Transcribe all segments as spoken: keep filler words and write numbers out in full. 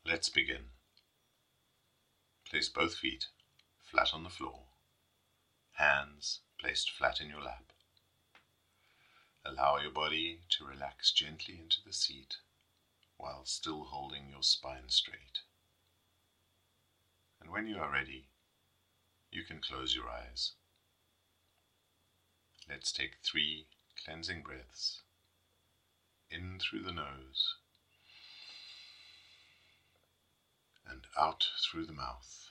Let's begin. Place both feet flat on the floor, hands placed flat in your lap. Allow your body to relax gently into the seat while still holding your spine straight. And when you are ready, you can close your eyes. Let's take three cleansing breaths in through the nose and out through the mouth,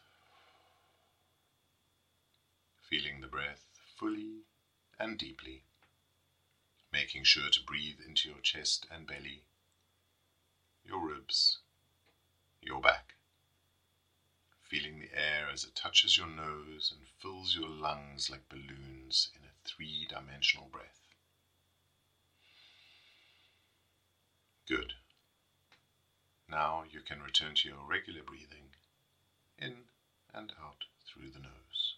feeling the breath fully and deeply, making sure to breathe into your chest and belly, your ribs, your back, feeling the air as it touches your nose and fills your lungs like balloons in a three-dimensional breath. Good. Now you can return to your regular breathing, in and out through the nose.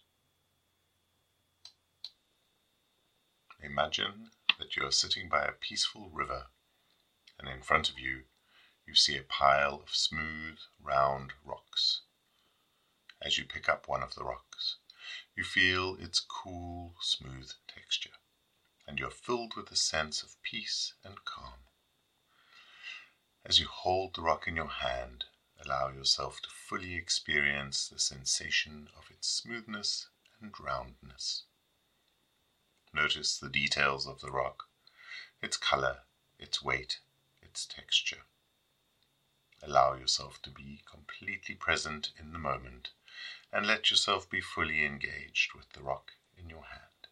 Imagine that you are sitting by a peaceful river, and in front of you, you see a pile of smooth, round rocks. As you pick up one of the rocks, you feel its cool, smooth texture, and you are filled with a sense of peace and calm. As you hold the rock in your hand, allow yourself to fully experience the sensation of its smoothness and roundness. Notice the details of the rock, its color, its weight, its texture. Allow yourself to be completely present in the moment and let yourself be fully engaged with the rock in your hand.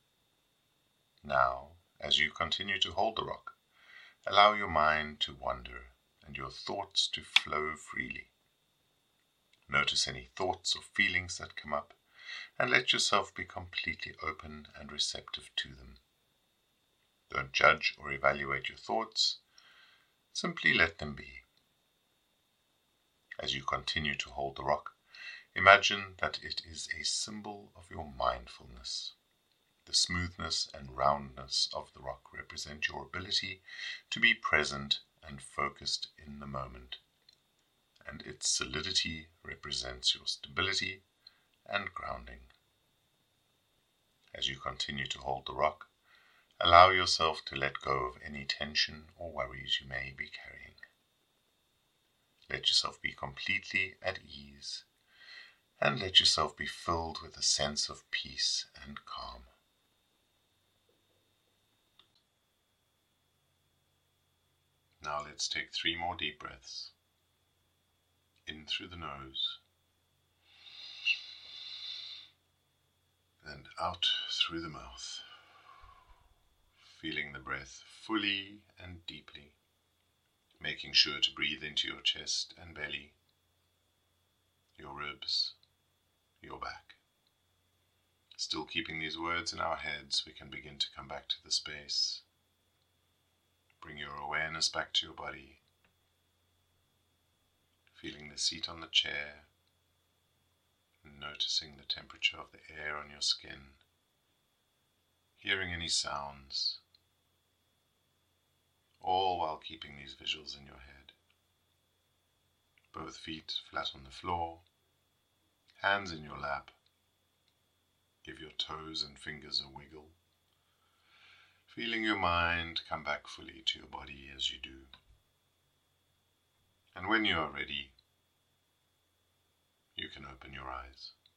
Now, as you continue to hold the rock, allow your mind to wander and your thoughts to flow freely. Notice any thoughts or feelings that come up and let yourself be completely open and receptive to them. Don't judge or evaluate your thoughts, simply let them be. As you continue to hold the rock, imagine that it is a symbol of your mindfulness. The smoothness and roundness of the rock represent your ability to be present and focused in the moment, and its solidity represents your stability and grounding. As you continue to hold the rock, allow yourself to let go of any tension or worries you may be carrying. Let yourself be completely at ease, and let yourself be filled with a sense of peace and calm. Now let's take three more deep breaths. In through the nose, and out through the mouth, feeling the breath fully and deeply, making sure to breathe into your chest and belly, your ribs, your back. Still keeping these words in our heads, we can begin to come back to the space. Bring your awareness back to your body, feeling the seat on the chair, and noticing the temperature of the air on your skin, hearing any sounds, all while keeping these visuals in your head. Both feet flat on the floor, hands in your lap. Give your toes and fingers a wiggle, feeling your mind come back fully to your body as you do. And when you are ready, you can open your eyes.